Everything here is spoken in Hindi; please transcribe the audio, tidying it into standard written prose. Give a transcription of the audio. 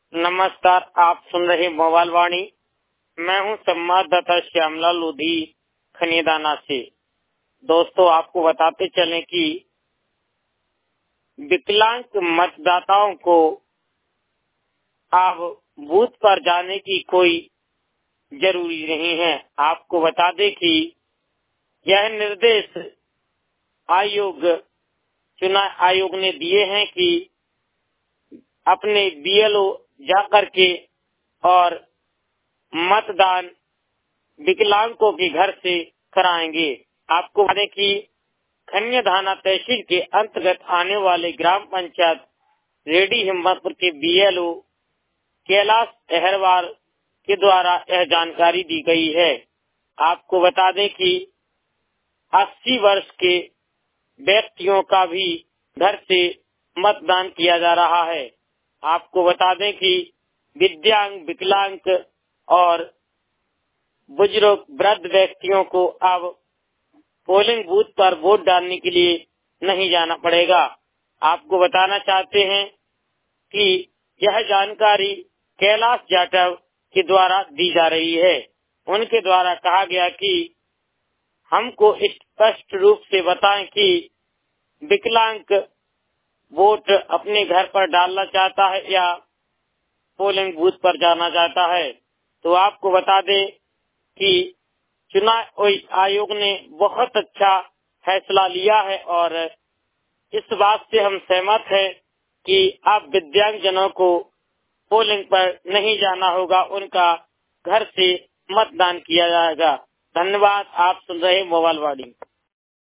नमस्कार, आप सुन रहे मोबाइल वाणी। मैं हूं संवाददाता श्यामलाल लोधी खनियादाना से। दोस्तों, आपको बताते चलें कि विकलांग मतदाताओं को अब बूथ पर जाने की कोई जरूरी नहीं है। आपको बता दें कि यह निर्देश चुनाव आयोग ने दिए हैं कि अपने बीएलओ जाकर के और मतदान विकलांगों के घर से कराएंगे। आपको बता दें कि खनियादाना तहसील के अंतर्गत आने वाले ग्राम पंचायत रेडी हिम्मतपुर के बीएलओ कैलाश अहरवाल के द्वारा यह जानकारी दी गई है। आपको बता दें कि 80 वर्ष के व्यक्तियों का भी घर से मतदान किया जा रहा है। आपको बता दें कि दिव्यांग, विकलांग और बुजुर्ग, वृद्ध व्यक्तियों को अब पोलिंग बूथ पर वोट डालने के लिए नहीं जाना पड़ेगा। आपको बताना चाहते हैं कि यह जानकारी कैलाश जाटव के द्वारा दी जा रही है। उनके द्वारा कहा गया कि हमको स्पष्ट रूप से बताएं कि विकलांग वोट अपने घर पर डालना चाहता है या पोलिंग बूथ पर जाना चाहता है। तो आपको बता दें कि चुनाव आयोग ने बहुत अच्छा फैसला लिया है और इस बात से हम सहमत हैं कि अब दिव्यांग जनों को पोलिंग पर नहीं जाना होगा, उनका घर से मतदान किया जाएगा। धन्यवाद। आप सुन रहे मोबाइल वाणी।